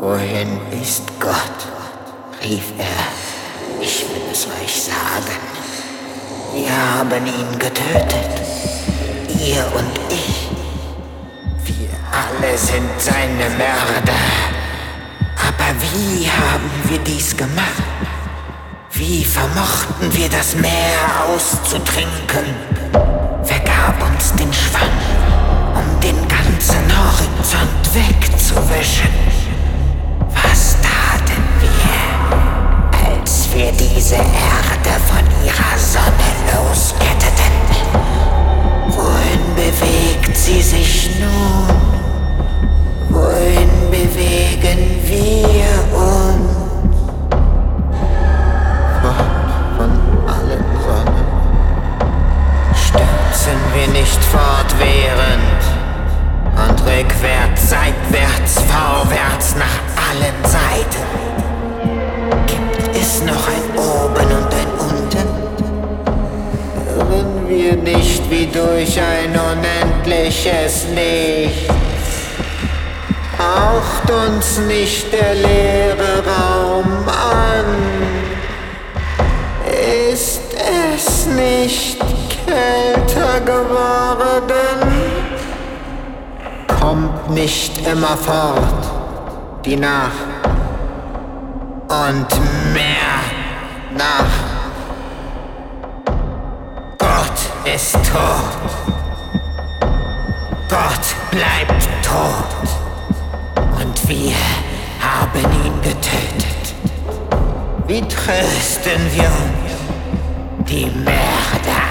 Wohin ist Gott? Rief er. Ich will es euch sagen. Wir haben ihn getötet. Ihr und ich. Wir alle sind seine Mörder. Aber wie haben wir dies gemacht? Wie vermochten wir das Meer auszutrinken? Wer gab uns den Schwamm, um den ganzen Horizont wegzuwischen? Was taten wir, als wir diese Erde von ihrer Sonne losretteten? Wohin bewegt sie sich nun? Wohin bewegen wir uns? Von allen Sonnen stürzen wir nicht fortwährend und rückwärts, seitwärts, vorwärts nach allen Seiten. Gibt es noch ein Oben und ein Unten? Irren wir nicht wie durch ein unendliches Nichts? Haucht uns nicht der leere Raum an? Ist es nicht kälter geworden? Kommt nicht immer fort die Nacht und mehr Nacht. Gott ist tot. Gott bleibt tot. Und wir haben ihn getötet. Wie trösten wir uns? Die Mörder